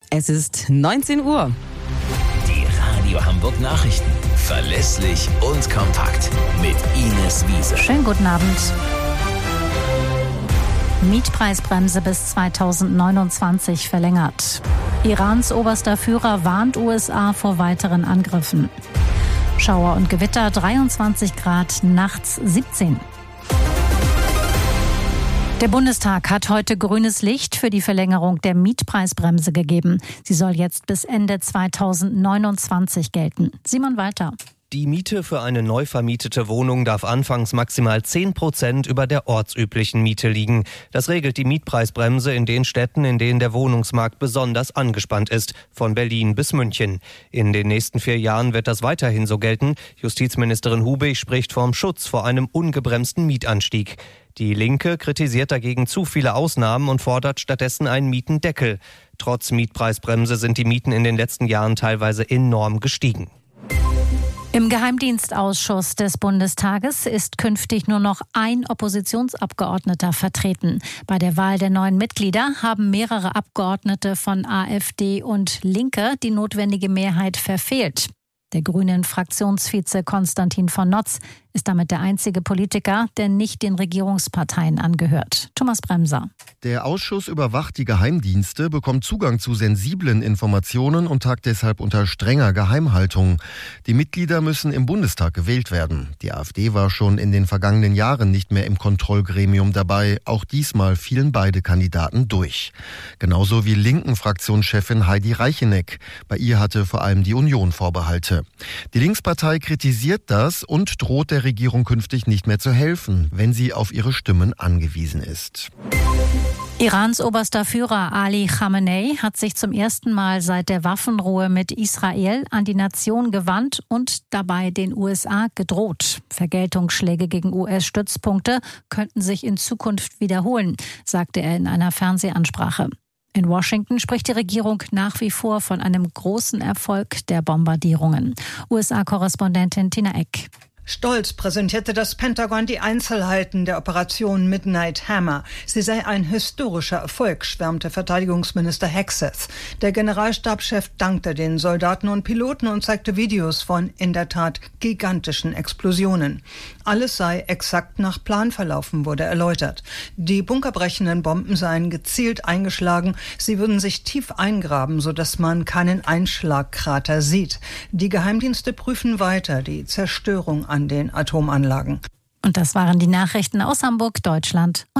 Es ist 19 Uhr. Die Radio Hamburg Nachrichten. Verlässlich und kompakt. Mit Ines Wiese. Schönen guten Abend. Mietpreisbremse bis 2029 verlängert. Irans oberster Führer warnt USA vor weiteren Angriffen. Schauer und Gewitter, 23 Grad, nachts 17. Der Bundestag hat heute grünes Licht für die Verlängerung der Mietpreisbremse gegeben. Sie soll jetzt bis Ende 2029 gelten. Simon Walter. Die Miete für eine neu vermietete Wohnung darf anfangs maximal 10% über der ortsüblichen Miete liegen. Das regelt die Mietpreisbremse in den Städten, in denen der Wohnungsmarkt besonders angespannt ist, von Berlin bis München. In den nächsten 4 Jahren wird das weiterhin so gelten. Justizministerin Hubig spricht vom Schutz vor einem ungebremsten Mietanstieg. Die Linke kritisiert dagegen zu viele Ausnahmen und fordert stattdessen einen Mietendeckel. Trotz Mietpreisbremse sind die Mieten in den letzten Jahren teilweise enorm gestiegen. Im Geheimdienstausschuss des Bundestages ist künftig nur noch ein Oppositionsabgeordneter vertreten. Bei der Wahl der neuen Mitglieder haben mehrere Abgeordnete von AfD und Linke die notwendige Mehrheit verfehlt. Der grünen Fraktionsvize Konstantin von Notz ist damit der einzige Politiker, der nicht den Regierungsparteien angehört. Thomas Bremser. Der Ausschuss überwacht die Geheimdienste, bekommt Zugang zu sensiblen Informationen und tagt deshalb unter strenger Geheimhaltung. Die Mitglieder müssen im Bundestag gewählt werden. Die AfD war schon in den vergangenen Jahren nicht mehr im Kontrollgremium dabei. Auch diesmal fielen beide Kandidaten durch. Genauso wie linken Fraktionschefin Heidi Reicheneck. Bei ihr hatte vor allem die Union Vorbehalte. Die Linkspartei kritisiert das und droht der Regierung künftig nicht mehr zu helfen, wenn sie auf ihre Stimmen angewiesen ist. Irans oberster Führer Ali Khamenei hat sich zum ersten Mal seit der Waffenruhe mit Israel an die Nation gewandt und dabei den USA gedroht. Vergeltungsschläge gegen US-Stützpunkte könnten sich in Zukunft wiederholen, sagte er in einer Fernsehansprache. In Washington spricht die Regierung nach wie vor von einem großen Erfolg der Bombardierungen. USA-Korrespondentin Tina Eck. Stolz präsentierte das Pentagon die Einzelheiten der Operation Midnight Hammer. Sie sei ein historischer Erfolg, schwärmte Verteidigungsminister Hegseth. Der Generalstabschef dankte den Soldaten und Piloten und zeigte Videos von, in der Tat, gigantischen Explosionen. Alles sei exakt nach Plan verlaufen, wurde erläutert. Die bunkerbrechenden Bomben seien gezielt eingeschlagen. Sie würden sich tief eingraben, sodass man keinen Einschlagkrater sieht. Die Geheimdienste prüfen weiter die Zerstörung an den Atomanlagen. Und das waren die Nachrichten aus Hamburg, Deutschland.